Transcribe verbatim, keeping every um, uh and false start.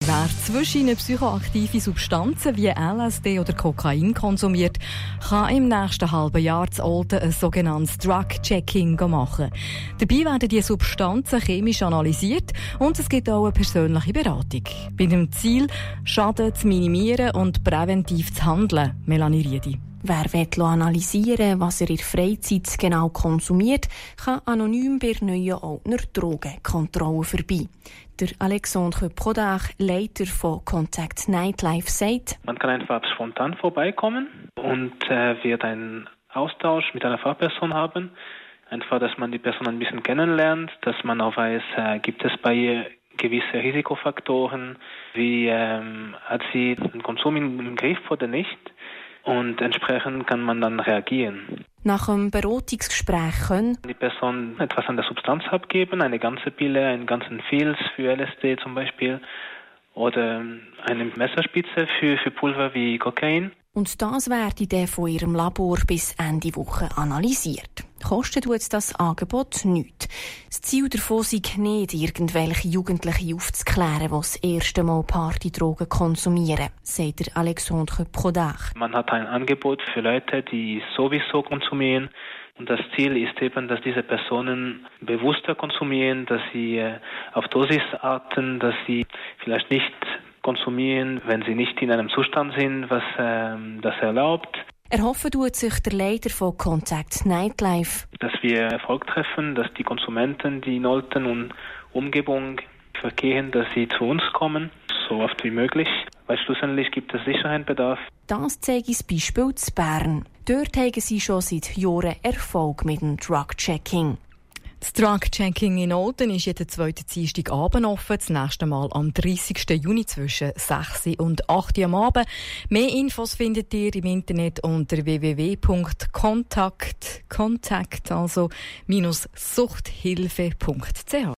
Wer zwischen psychoaktive Substanzen wie L S D oder Kokain konsumiert, kann im nächsten halben Jahr zu Olten ein sogenanntes Drug-Checking machen. Dabei werden die Substanzen chemisch analysiert und es gibt auch eine persönliche Beratung. Bei dem Ziel, Schaden zu minimieren und präventiv zu handeln. Melanie Riedi. Wer will analysieren, was er in der Freizeit genau konsumiert, kann anonym bei der neuen Oltner Drogenkontrolle vorbei. Der Alexandre Prodach, Leiter von Contact Nightlife, sagt: Man kann einfach spontan vorbeikommen und äh, wird einen Austausch mit einer Fachperson haben. Einfach, dass man die Person ein bisschen kennenlernt, dass man auch weiß, äh, gibt es bei ihr gewisse Risikofaktoren, wie ähm, hat sie den Konsum im Griff oder nicht. Und entsprechend kann man dann reagieren. Nach einem Beratungsgespräch können die Person etwas an der Substanz abgeben, eine ganze Pille, einen ganzen Filz für L S D zum Beispiel oder eine Messerspitze für, für Pulver wie Kokain. Und das werde dann von ihrem Labor bis Ende Woche analysiert. Kostet tut das Angebot nichts. Das Ziel davon sei nicht, irgendwelche Jugendliche aufzuklären, die das erste Mal Partydrogen konsumieren, sagt der Alexandre Prodach. Man hat ein Angebot für Leute, die sowieso konsumieren. Und das Ziel ist eben, dass diese Personen bewusster konsumieren, dass sie auf Dosis achten, dass sie vielleicht nicht konsumieren, wenn sie nicht in einem Zustand sind, was ähm, das erlaubt. Erhoffen tut sich der Leiter von Contact Nightlife, dass wir Erfolg treffen, dass die Konsumenten, die in Olten und Umgebung verkehren, dass sie zu uns kommen, so oft wie möglich, weil schlussendlich gibt es sicher einen Bedarf. Das zeigt das Beispiel zu Bern. Dort haben sie schon seit Jahren Erfolg mit dem Drug-Checking. Das Drug-Checking in Olten ist jeden zweiten Dienstagabend offen, das nächste Mal am dreißigsten Juni zwischen sechs und acht Uhr am Abend. Mehr Infos findet ihr im Internet unter w w w punkt kontakt, Kontakt, also minus suchthilfe punkt c h.